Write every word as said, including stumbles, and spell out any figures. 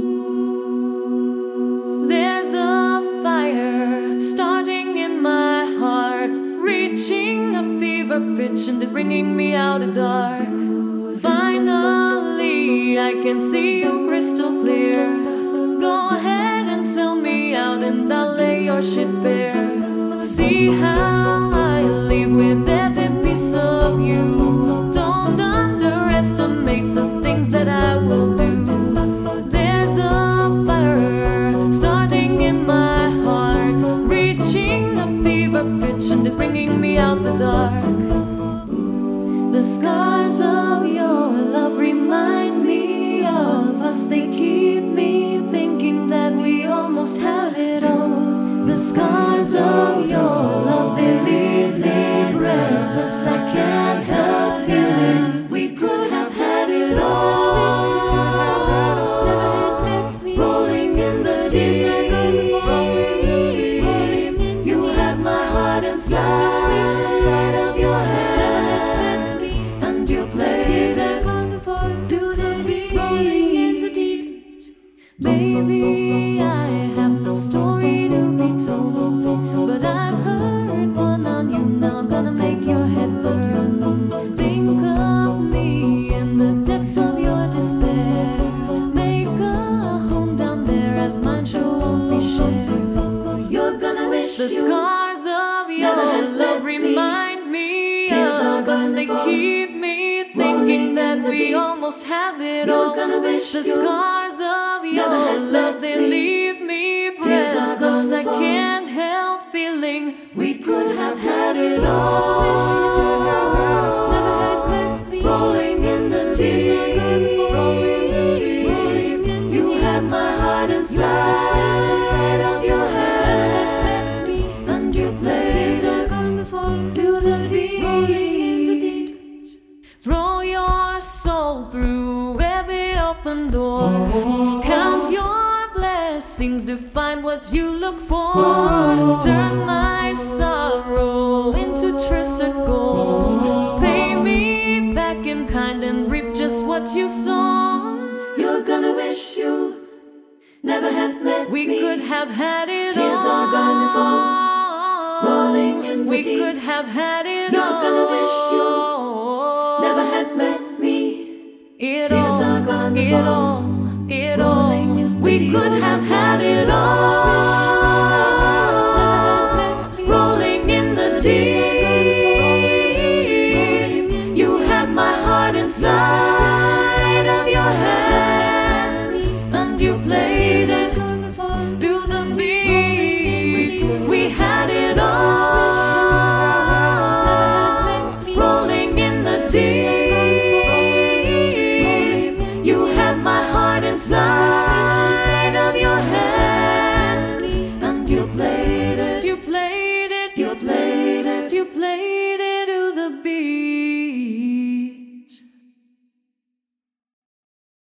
There's a fire starting in my heart, reaching a fever pitch, and it's bringing me out of dark. Finally, I can see you crystal clear. Go ahead and sell me out, and I'll lay your shit bare. See how I leave with every piece of you. Don't underestimate the things that I will do. There's a fire starting in my heart, reaching a fever pitch, and it's bringing me out the dark. The scars of your love remind me of us. They keep me thinking that we almost had it all. The scars of your love, they leave me breathless. I can't help feeling we could have had it all. Rolling in the deep, you had my heart inside of your hand, and you played it to the beat. Rolling in the deep, baby, I have no story to be told, but I've heard one on you. Now I'm gonna make your head blow. Think of me in the depths of your despair. Make a home down there, as mine sure won't be shared. You're gonna wish the scars of your love remind me of us. They keep me thinking that we almost have it all. The scars of your love, they leave me breathless. I can't help feeling we could have had it all. Rolling in the deep, you had my heart inside of your hand, and you played it to the beat. Throw your soul through every open door. Count your blessings to find what you look for. Turn my sorrow into tricycle. Pay me back in kind and reap just what you sow. You're gonna wish you never had met we me. Could have had it Tears all. Tears are gonna fall, rolling in the we deep. Could have had it You're all. You're gonna wish you never had met me. It Tears all, are gonna it fall, all, it all. We deep. Could have had it all. Rolling in the deep, you had my heart inside of your hand, and you played it to the beat. We had it all. Rolling in the deep, you had my heart inside.